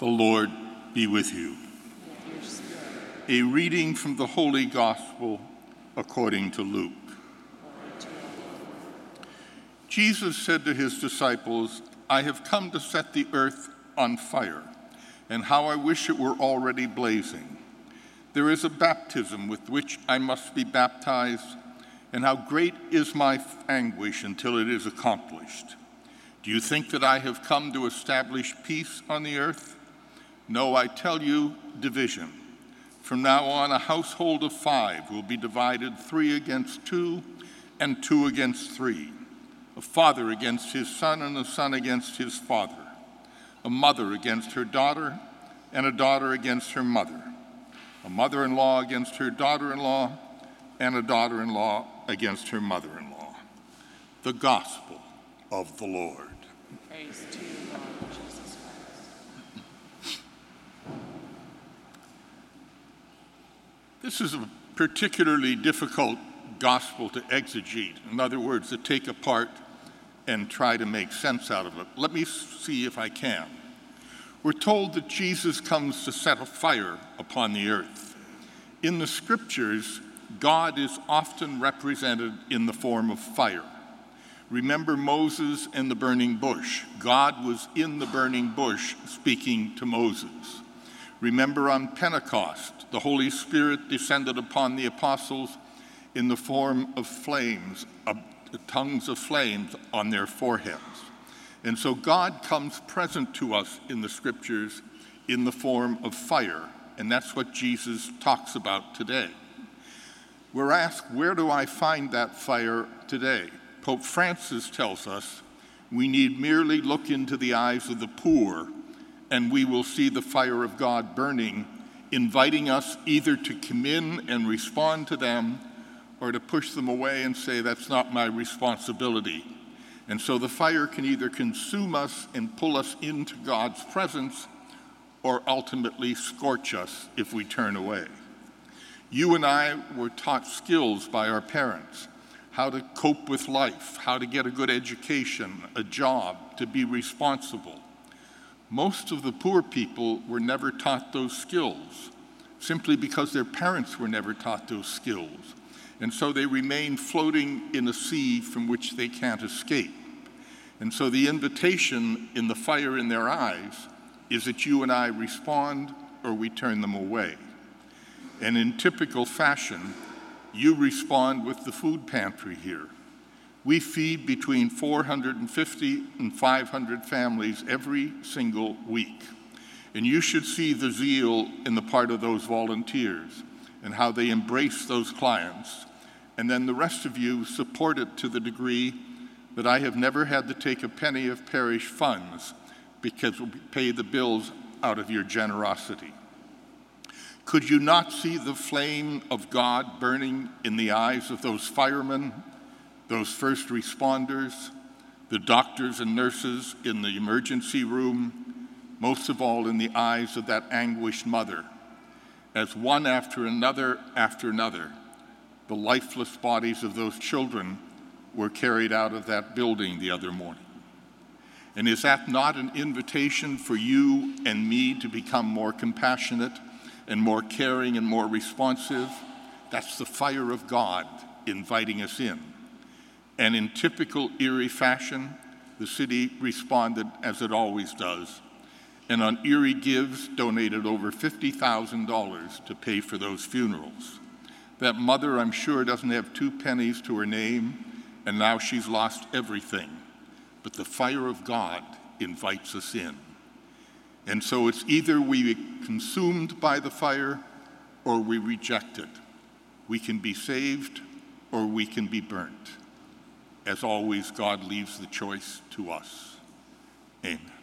The Lord be with you. A reading from the Holy Gospel according to Luke. Jesus said to his disciples, "I have come to set the earth on fire, and how I wish it were already blazing. There is a baptism with which I must be baptized, and how great is my anguish until it is accomplished. Do you think that I have come to establish peace on the earth? No, I tell you, division. From now on, a household of 5 will be divided 3 against 2, and 2 against 3. A father against his son, and a son against his father. A mother against her daughter, and a daughter against her mother. A mother-in-law against her daughter-in-law, and a daughter-in-law against her mother-in-law." The Gospel of the Lord. Praise to you, Lord Jesus Christ. This is a particularly difficult gospel to exegete. In other words, to take apart and try to make sense out of it. Let me see if I can. We're told that Jesus comes to set a fire upon the earth. In the scriptures, God is often represented in the form of fire. Remember Moses and the burning bush. God was in the burning bush speaking to Moses. Remember on Pentecost, the Holy Spirit descended upon the apostles in the form of flames, tongues of flames on their foreheads. And so God comes present to us in the scriptures in the form of fire, and that's what Jesus talks about today. We're asked, where do I find that fire today? Pope Francis tells us we need merely look into the eyes of the poor, and we will see the fire of God burning, inviting us either to come in and respond to them, or to push them away and say, that's not my responsibility. And so the fire can either consume us and pull us into God's presence, or ultimately scorch us if we turn away. You and I were taught skills by our parents, how to cope with life, how to get a good education, a job, to be responsible. Most of the poor people were never taught those skills, simply because their parents were never taught those skills. And so they remain floating in a sea from which they can't escape. And so the invitation in the fire in their eyes is that you and I respond or we turn them away. And in typical fashion, you respond with the food pantry here. We feed between 450 and 500 families every single week. And you should see the zeal in the part of those volunteers and how they embrace those clients. And then the rest of you support it to the degree that I have never had to take a penny of parish funds because we pay the bills out of your generosity. Could you not see the flame of God burning in the eyes of those firemen, those first responders, the doctors and nurses in the emergency room, most of all in the eyes of that anguished mother, as one after another, the lifeless bodies of those children were carried out of that building the other morning? And is that not an invitation for you and me to become more compassionate and more caring and more responsive? That's the fire of God inviting us in. And in typical Erie fashion, the city responded as it always does. And on Erie Gives, donated over $50,000 to pay for those funerals. That mother, I'm sure, doesn't have 2 pennies to her name, and now she's lost everything. But the fire of God invites us in. And so it's either we are consumed by the fire or we reject it. We can be saved or we can be burnt. As always, God leaves the choice to us. Amen.